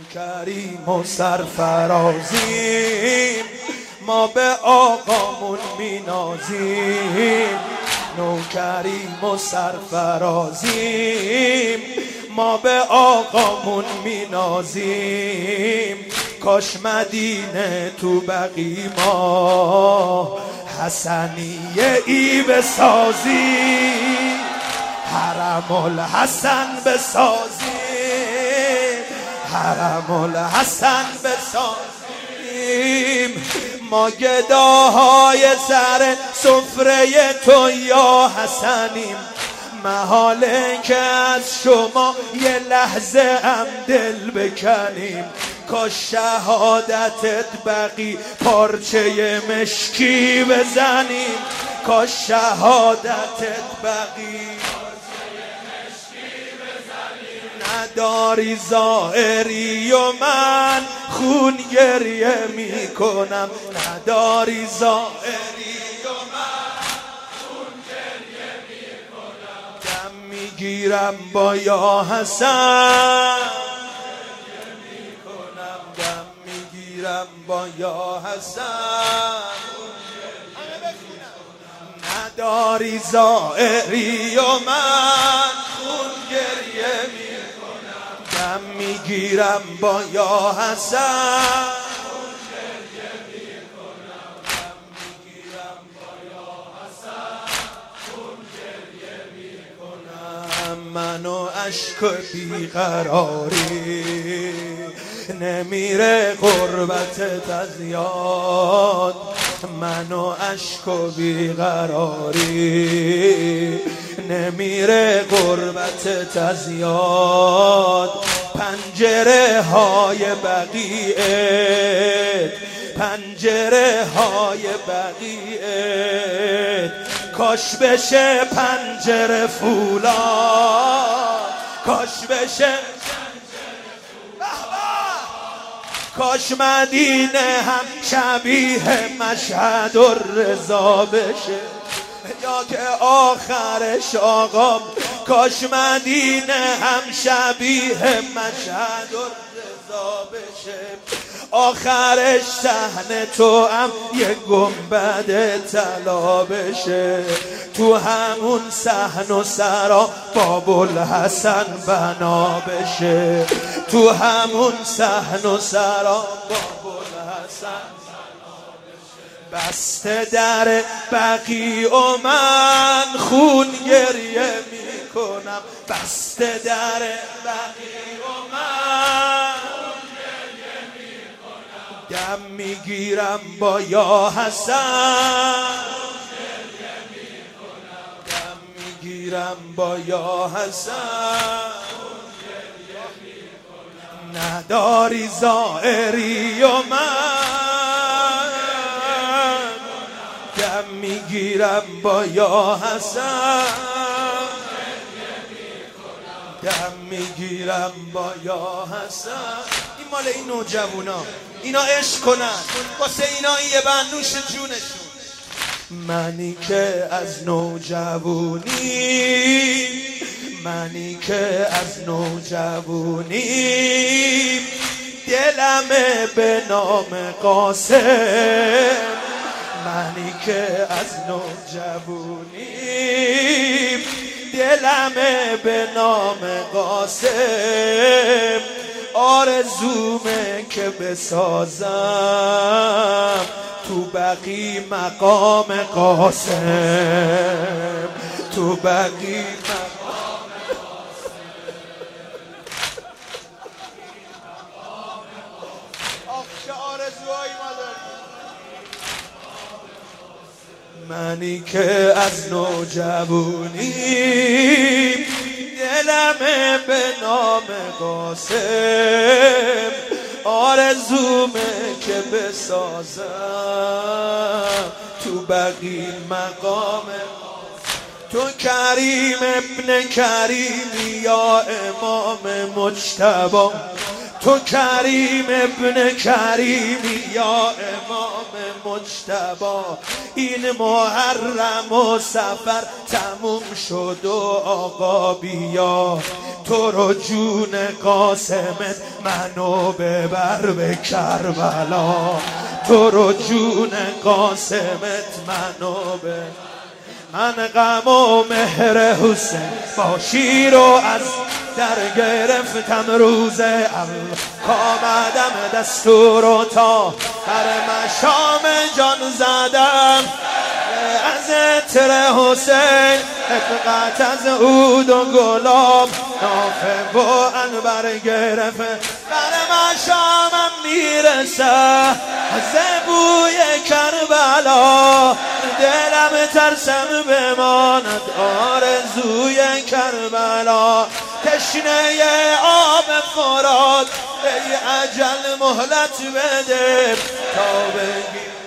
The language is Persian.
کریم و سرفرازیم، ما به آقامون مینازیم. نوکریم و سرفرازیم، ما به آقامون مینازیم. کاش مدینه تو بقی ما حسنیه ای بسازیم، حرم الحسن بسازیم، حرم الحسن بسازیم. ما گداهای سر سفره تو یا حسنیم، محاله که از شما یه لحظه هم دل بکنیم. کاش شهادتت بقی پارچه مشکی بزنیم، کاش شهادتت بقی نداری ظاهری و من خون گریه می کنم. نداری ظاهری و من خون گریه می کنم. دم می گیرم با یا حسن، دم می گیرم با یا حسن. نداری ظاهری و من خون گریه می دم میگیرم با یا حسن. منو اشک بیقراری نمیره قربتت از یاد. منو اشک بیقراری نمیره قربتت از یاد. پنجره های بقیت، پنجره های بقیت کاش بشه پنجره فولاد، کاش بشه کاش مدینه هم شبیه مشهد و رضا بشه، یا که آخرش آقا کاش مدینه هم شبیه مشهد و رضا بشه. آخرش صحن تو هم یه گنبد طلا بشه. تو همون صحن و سرا بابالحسن بنا بشه. تو همون صحن و سرا بابالحسن بسته در بقی و من خون گریه می کنم. بسته در بقی و من خون گریه می کنم. دم می گیرم با یا حسن، دم می گیرم با یا حسن. نداری ظاهری و من دم میگیرم با یا حسن، دم میگیرم با یا حسن. این مال این نوجوانا، اینا عشق کنن واسه اینا یه بنوش جونشون. منی که از نوجوانی، منی که از نوجوانی دلمه به نام قاسم. منی که از نوجوانی دلمه به نام قاسم. آرزومه که بسازم تو بقی مقام قاسم، تو بقی مقام منی که از نوجوانی دلمه به نام قاسم. آرزومه که بسازم تو بقی مقام تو کریم ابن کریمی یا امام مجتبی. تو کریم ابن کریمی یا امام مجتبی. این محرم و سفر تموم شد و آقا بیا، تو رو جون قاسمت منو ببر به کربلا، تو رو جون قاسمت منو ببر. من غم و مهر حسین با شیر و از در گرفتم روز اول، کامدم دستور و تا هر مشام جان زدم از عطر حسین، حفقت از عود و گلاب نافه و انبر گرفت بر مشامم میرسه از بوی کربلا، دلم ترسم بماند آرزوی کربلا، تشنه آب فرات ای اجل مهلت بده تا بگی